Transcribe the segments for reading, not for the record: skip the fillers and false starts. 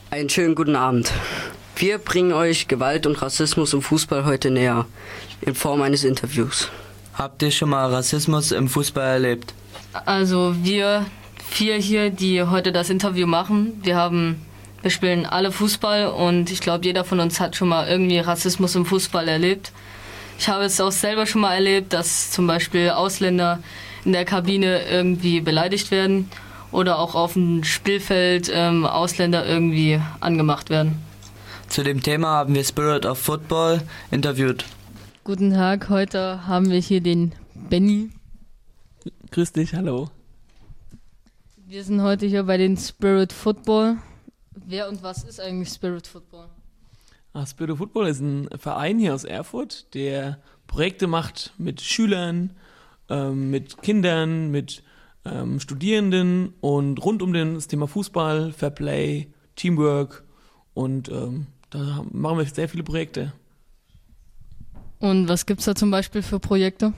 Einen schönen guten Abend. Wir bringen euch Gewalt und Rassismus im Fußball heute näher, in Form eines Interviews. Habt ihr schon mal Rassismus im Fußball erlebt? Also wir 4 hier, die heute das Interview machen, wir spielen alle Fußball und ich glaube, jeder von uns hat schon mal irgendwie Rassismus im Fußball erlebt. Ich habe es auch selber schon mal erlebt, dass zum Beispiel Ausländer in der Kabine irgendwie beleidigt werden oder auch auf dem Spielfeld Ausländer irgendwie angemacht werden. Zu dem Thema haben wir Spirit of Football interviewt. Guten Tag, heute haben wir hier den Benny. Grüß dich, hallo. Wir sind heute hier bei den Spirit Football. Wer und was ist eigentlich Spirit Football? Spirit of Football ist ein Verein hier aus Erfurt, der Projekte macht mit Schülern, mit Kindern, mit Studierenden und rund um das Thema Fußball, Fairplay, Teamwork und da machen wir sehr viele Projekte. Und was gibt's da zum Beispiel für Projekte?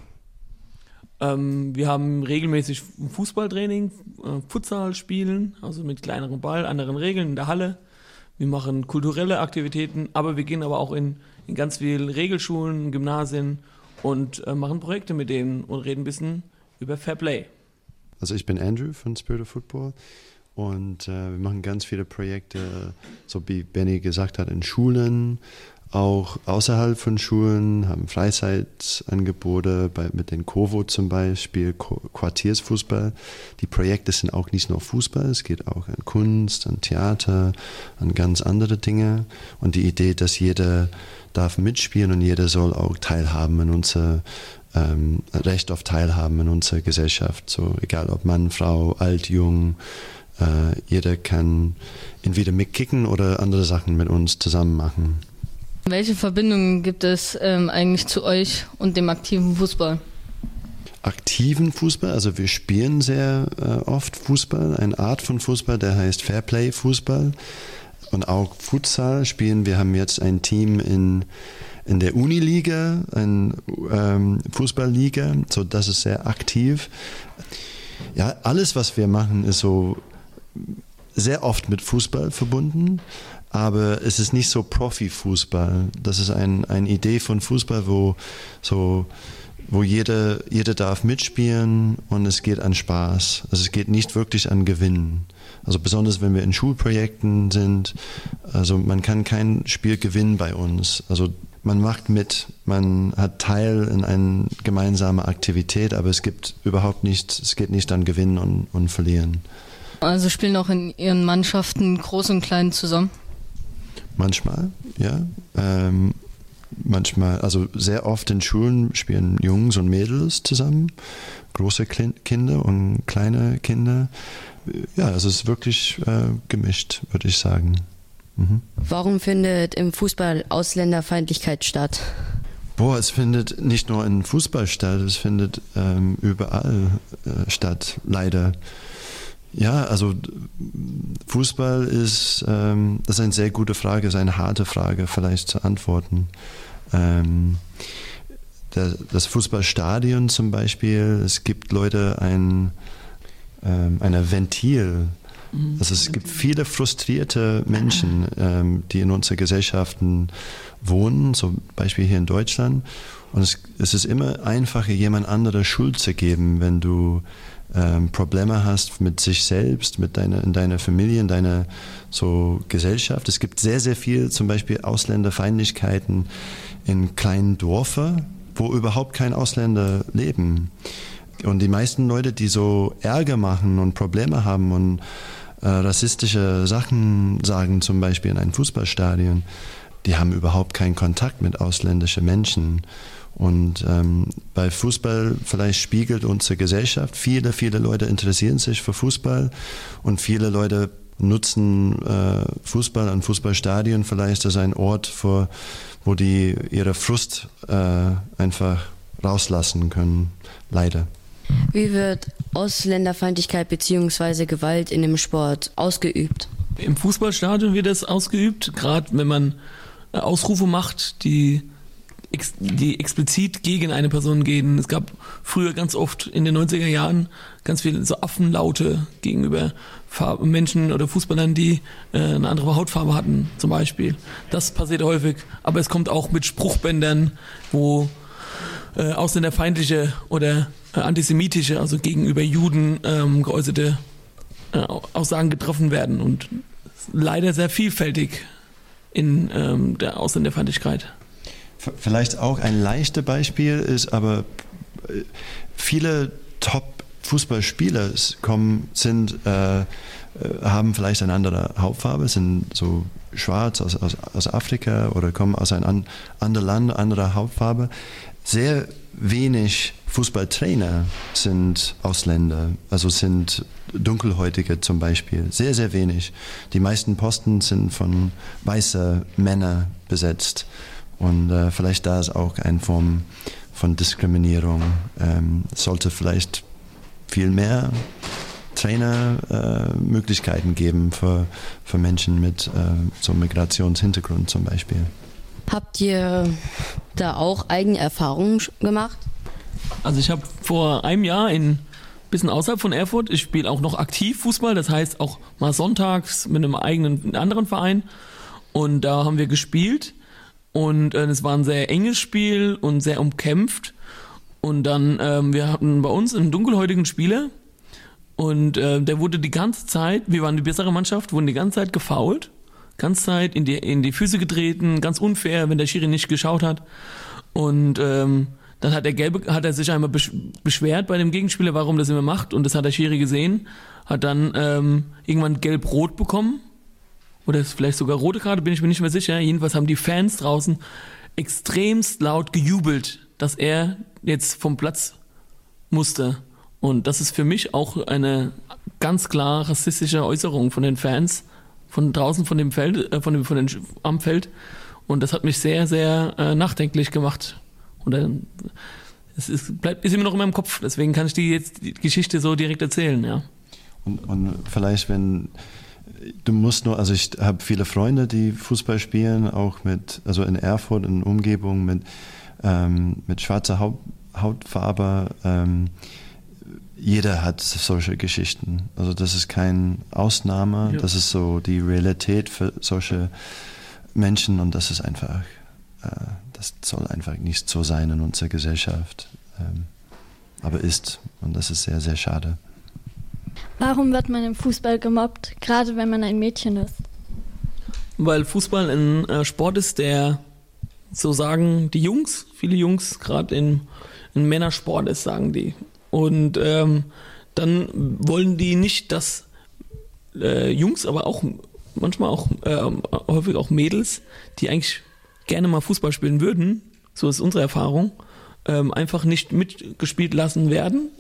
Wir haben regelmäßig Fußballtraining, Futsal spielen, also mit kleinerem Ball, anderen Regeln in der Halle. Wir machen kulturelle Aktivitäten, aber wir gehen aber auch in ganz vielen Regelschulen, Gymnasien und machen Projekte mit denen und reden ein bisschen über Fairplay. Also ich bin Andrew von Spirit of Football und wir machen ganz viele Projekte, so wie Benny gesagt hat, in Schulen, auch außerhalb von Schulen, haben Freizeitangebote mit den Kovo zum Beispiel, Quartiersfußball. Die Projekte sind auch nicht nur Fußball, es geht auch an Kunst, an Theater, an ganz andere Dinge. Und die Idee, dass jeder darf mitspielen und jeder soll auch teilhaben in unser Recht auf Teilhaben in unserer Gesellschaft. So egal ob Mann, Frau, alt, jung, jeder kann entweder mitkicken oder andere Sachen mit uns zusammen machen. Welche Verbindungen gibt es eigentlich zu euch und dem aktiven Fußball? Aktiven Fußball, also wir spielen sehr oft Fußball, eine Art von Fußball, der heißt Fairplay-Fußball und auch Futsal spielen. Wir haben jetzt ein Team in der Uniliga, eine Fußballliga, so das ist sehr aktiv. Ja, alles was wir machen ist so sehr oft mit Fußball verbunden. Aber es ist nicht so Profifußball. Das ist eine Idee von Fußball, wo jeder darf mitspielen und es geht an Spaß. Also es geht nicht wirklich an Gewinnen. Also besonders wenn wir in Schulprojekten sind, also man kann kein Spiel gewinnen bei uns. Also man macht mit, man hat Teil in eine gemeinsame Aktivität, aber es geht nicht an Gewinnen und Verlieren. Also spielen auch in Ihren Mannschaften Groß und Klein zusammen? Manchmal, ja. Manchmal, also sehr oft in Schulen spielen Jungs und Mädels zusammen, große Kinder und kleine Kinder. Ja, es ist wirklich gemischt, würde ich sagen. Mhm. Warum findet im Fußball Ausländerfeindlichkeit statt? Es findet nicht nur im Fußball statt, es findet überall statt, leider. Ja, also Fußball das ist eine sehr gute Frage, ist eine harte Frage vielleicht zu antworten. Das Fußballstadion zum Beispiel, es gibt Leute ein Ventil. Also es gibt viele frustrierte Menschen, die in unseren Gesellschaften wohnen, zum Beispiel hier in Deutschland. Und es ist immer einfacher, jemand anderes Schuld zu geben, wenn du Probleme hast mit sich selbst, in deiner Familie, in deiner Gesellschaft. Es gibt sehr, sehr viel, zum Beispiel Ausländerfeindlichkeiten in kleinen Dörfern, wo überhaupt kein Ausländer leben. Und die meisten Leute, die so Ärger machen und Probleme haben und rassistische Sachen sagen, zum Beispiel in einem Fußballstadion, die haben überhaupt keinen Kontakt mit ausländischen Menschen. Und bei Fußball vielleicht spiegelt unsere Gesellschaft. Viele, viele Leute interessieren sich für Fußball und viele Leute nutzen Fußball und Fußballstadien vielleicht als ein Ort, wo die ihre Frust einfach rauslassen können, leider. Wie wird Ausländerfeindlichkeit bzw. Gewalt in dem Sport ausgeübt? Im Fußballstadion wird das ausgeübt, gerade wenn man Ausrufe macht, die die explizit gegen eine Person gehen. Es gab früher ganz oft in den 90er Jahren ganz viele so Affenlaute gegenüber Menschen oder Fußballern, die eine andere Hautfarbe hatten, zum Beispiel. Das passiert häufig, aber es kommt auch mit Spruchbändern, wo ausländerfeindliche oder antisemitische, also gegenüber Juden geäußerte Aussagen getroffen werden und leider sehr vielfältig in der Ausländerfeindlichkeit. Vielleicht auch ein leichtes Beispiel ist, aber viele Top-Fußballspieler haben vielleicht eine andere Hautfarbe, sind so schwarz aus Afrika oder kommen aus einem anderen Land, andere Hautfarbe. Sehr wenig Fußballtrainer sind Ausländer, also sind Dunkelhäutige zum Beispiel. Sehr, sehr wenig. Die meisten Posten sind von weißen Männern besetzt. Und vielleicht da ist auch eine Form von Diskriminierung. Es sollte vielleicht viel mehr Trainermöglichkeiten geben für Menschen mit so Migrationshintergrund zum Beispiel. Habt ihr da auch eigene Erfahrungen gemacht? Also ich habe vor einem Jahr ein bisschen außerhalb von Erfurt, ich spiele auch noch aktiv Fußball, das heißt auch mal sonntags mit einem anderen Verein. Und da haben wir gespielt. Und es war ein sehr enges Spiel und sehr umkämpft. Und dann, wir hatten bei uns einen dunkelhäutigen Spieler und der wurde die ganze Zeit, wir waren die bessere Mannschaft, wurden die ganze Zeit gefoult, ganze Zeit in die Füße getreten, ganz unfair, wenn der Schiri nicht geschaut hat. Und dann hat er sich einmal beschwert bei dem Gegenspieler, warum das immer macht. Und das hat der Schiri gesehen, hat dann irgendwann gelb-rot bekommen. Oder vielleicht sogar rote Karte, bin ich mir nicht mehr sicher. Jedenfalls haben die Fans draußen extremst laut gejubelt, dass er jetzt vom Platz musste. Und das ist für mich auch eine ganz klar rassistische Äußerung von den Fans, von draußen von dem Feld, am Feld. Und das hat mich sehr, sehr nachdenklich gemacht. Und es ist immer noch in meinem Kopf. Deswegen kann ich die Geschichte so direkt erzählen, ja. Und vielleicht, also ich habe viele Freunde, die Fußball spielen, auch also in Erfurt, in Umgebung mit schwarzer Hautfarbe. Jeder hat solche Geschichten. Also das ist keine Ausnahme, ja. Das ist so die Realität für solche Menschen und das ist einfach, das soll einfach nicht so sein in unserer Gesellschaft. Aber ist und das ist sehr, sehr schade. Warum wird man im Fußball gemobbt, gerade wenn man ein Mädchen ist? Weil Fußball ein Sport ist, der, so sagen die Jungs, viele Jungs, gerade in Männersport ist, sagen die. Und dann wollen die nicht, dass Jungs, aber auch manchmal auch häufig auch Mädels, die eigentlich gerne mal Fußball spielen würden, so ist unsere Erfahrung, einfach nicht mitgespielt lassen werden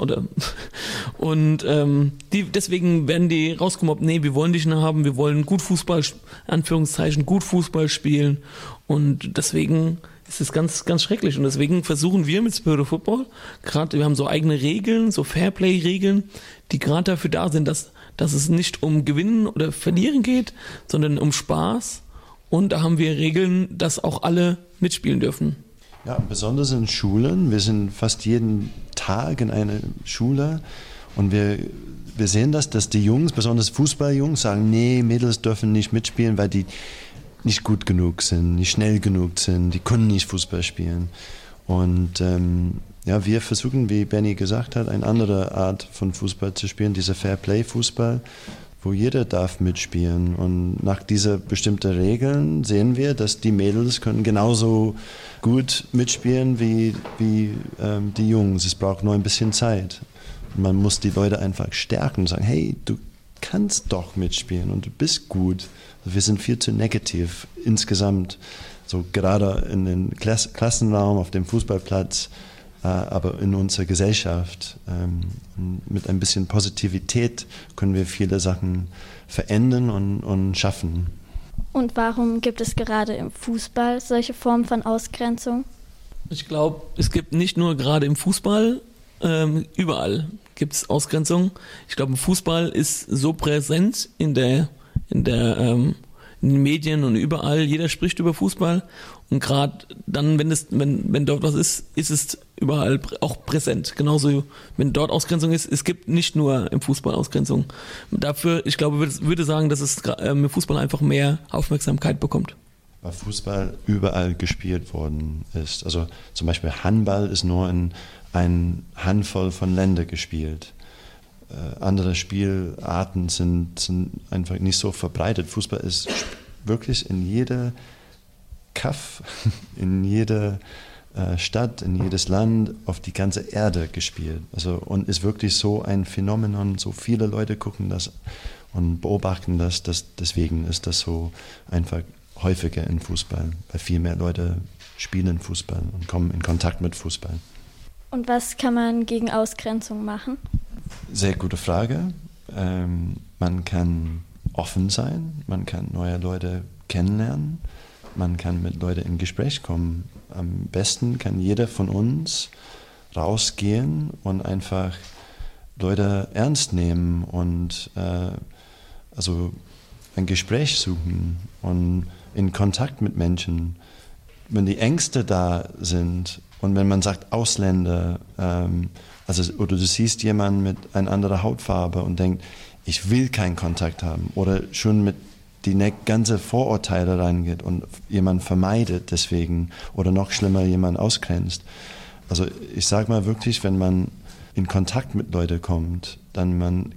und deswegen werden die rausgemobbt, nee, wir wollen dich nicht haben, wir wollen gut Fußball, Anführungszeichen, gut Fußball spielen und deswegen ist es ganz, ganz schrecklich und deswegen versuchen wir mit Spirit of Football, gerade wir haben so eigene Regeln, so Fairplay-Regeln, die gerade dafür da sind, dass es nicht um Gewinnen oder Verlieren geht, sondern um Spaß und da haben wir Regeln, dass auch alle mitspielen dürfen. Ja, besonders in Schulen. Wir sind fast jeden Tag in einer Schule und wir sehen dass die Jungs, besonders Fußballjungs, sagen, nee, Mädels dürfen nicht mitspielen, weil die nicht gut genug sind, nicht schnell genug sind, die können nicht Fußball spielen. Und wir versuchen, wie Benny gesagt hat, eine andere Art von Fußball zu spielen, dieser Fair-Play-Fußball, wo jeder darf mitspielen. Und nach diesen bestimmten Regeln sehen wir, dass die Mädels können genauso gut mitspielen wie die Jungs. Es braucht nur ein bisschen Zeit. Man muss die Leute einfach stärken und sagen, hey, du kannst doch mitspielen und du bist gut. Wir sind viel zu negativ insgesamt, so gerade in den Klassenraum, auf dem Fußballplatz, aber in unserer Gesellschaft. Mit ein bisschen Positivität können wir viele Sachen verändern und schaffen. Und warum gibt es gerade im Fußball solche Formen von Ausgrenzung? Ich glaube, es gibt nicht nur gerade im Fußball, überall gibt es Ausgrenzung. Ich glaube, Fußball ist so präsent in in den Medien und überall, jeder spricht über Fußball und gerade dann, wenn dort was ist, ist es überall auch präsent. Genauso, wenn dort Ausgrenzung ist, es gibt nicht nur im Fußball Ausgrenzung. Dafür, ich glaube, würde sagen, dass es im Fußball einfach mehr Aufmerksamkeit bekommt. Weil Fußball überall gespielt worden ist. Also zum Beispiel Handball ist nur in eine Handvoll von Ländern gespielt. Andere Spielarten sind einfach nicht so verbreitet. Fußball ist wirklich in jeder Kaff, in jeder Stadt, in jedes Land, auf die ganze Erde gespielt. Also, und ist wirklich so ein Phänomenon, so viele Leute gucken das und beobachten das, deswegen ist das so einfach häufiger in Fußball, weil viel mehr Leute spielen Fußball und kommen in Kontakt mit Fußball. Und was kann man gegen Ausgrenzung machen? Sehr gute Frage. Man kann offen sein, man kann neue Leute kennenlernen, man kann mit Leuten in Gespräch kommen. Am besten kann jeder von uns rausgehen und einfach Leute ernst nehmen und also ein Gespräch suchen und in Kontakt mit Menschen. Wenn die Ängste da sind und wenn man sagt Ausländer, oder du siehst jemanden mit einer anderen Hautfarbe und denkt, ich will keinen Kontakt haben oder schon mit die ganze Vorurteile reingeht und jemand vermeidet deswegen oder noch schlimmer jemand ausgrenzt. Also ich sage mal wirklich, wenn man in Kontakt mit Leuten kommt, dann man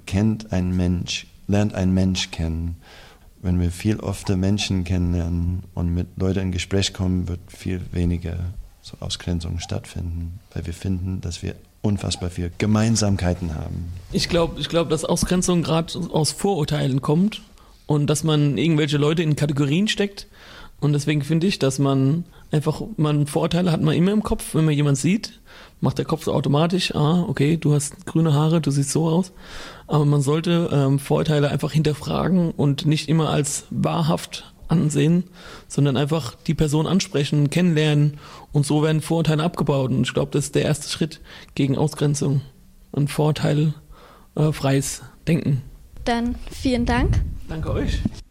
lernt einen Mensch kennen. Wenn wir viel öfter Menschen kennenlernen und mit Leuten in Gespräch kommen, wird viel weniger so Ausgrenzung stattfinden, weil wir finden, dass wir unfassbar viel Gemeinsamkeiten haben. Ich glaube, dass Ausgrenzung gerade aus Vorurteilen kommt und dass man irgendwelche Leute in Kategorien steckt. Und deswegen finde ich, dass man Vorurteile hat man immer im Kopf, wenn man jemanden sieht, macht der Kopf so automatisch, okay, du hast grüne Haare, du siehst so aus. Aber man sollte Vorurteile einfach hinterfragen und nicht immer als wahrhaft ansehen, sondern einfach die Person ansprechen, kennenlernen und so werden Vorurteile abgebaut. Und ich glaube, das ist der erste Schritt gegen Ausgrenzung und vorurteilfreies Denken. Dann vielen Dank. Danke euch.